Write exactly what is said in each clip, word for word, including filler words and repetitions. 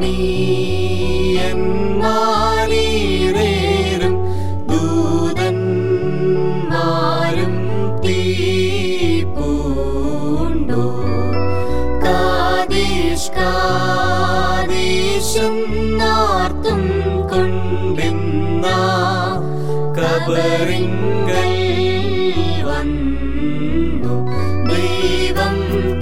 ആത്മീയന്മാരീരേരും ദൂതന്മാരും തീപ്പൂണ്ടു കാദേശ് കാദേശം നാർത്തും കൊണ്ടിന്ന കബറിങ്കൽ വന്നു ദൈവം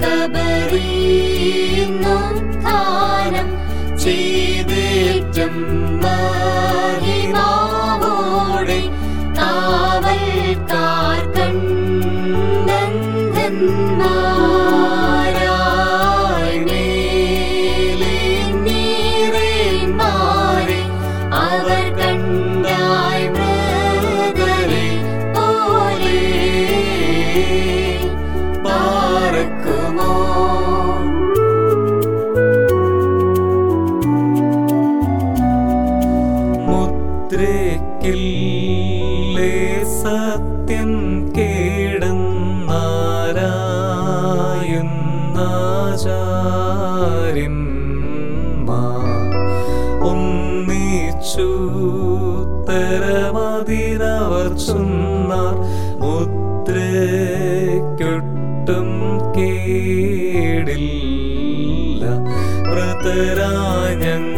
കബറിന്നുദ്ധാനം ചെയ്തേറ്റം മഹിമാവോടെ കാവൽക്കാർ കണ്ണന്ധന്മാരായി മേലെ നീറേന്മാരെ അവർ കണ്ടായി മൃഗരെ പോലെ പാർക്കുമോ. മുദ്രയ്ക്കില്ലേ സത്യം കേടുന്നാരായുന്നാചാര്യന്മാർ ഒന്നിച്ചുത്തരമതിരവർ ചൊന്നാർ മുദ്രയ്ക്കൊട്ടും കേടില്ല മൃതരായ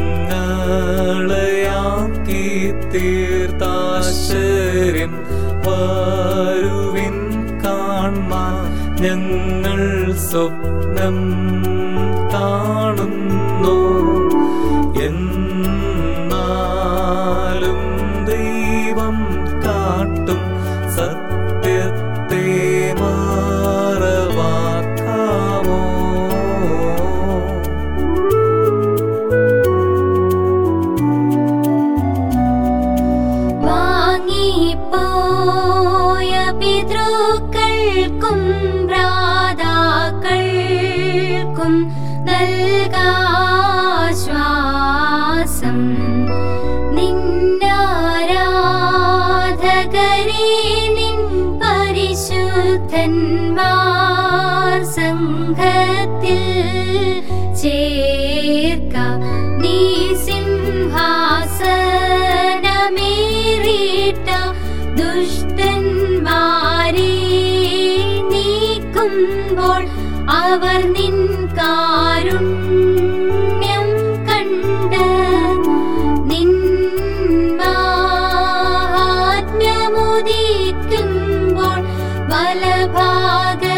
ഞങ്ങളെയാക്കി തീർത്താശ്ചര്യം വരുവിൻ കാൺമാൻ ഞങ്ങൾ സ്വപ്നം കാണുന്നു എന്നാലും ദൈവം കാട്ടും സത്യത്തെ മറവാക്കാമോ. വാങ്ങിപ്പോയ പിതൃക്കൾക്കും ഭ്രാതാക്കൾക്കും നൽകാശ്വാസം നിന്നാരാധകരെ നിൻ പരിശുദ്ധന്മാർ സംഘത്തിൽ ചേർക്ക നീ സിംഹാസനമേറിട്ട ദുഷ്ടന്മാരെ നീക്കുമ്പോൾ അവർ നിൻ കാരുണ്യം കണ്ട് നിൻ മാഹാത്മ്യമുദിക്കുമ്പോൾ വലഭാഗ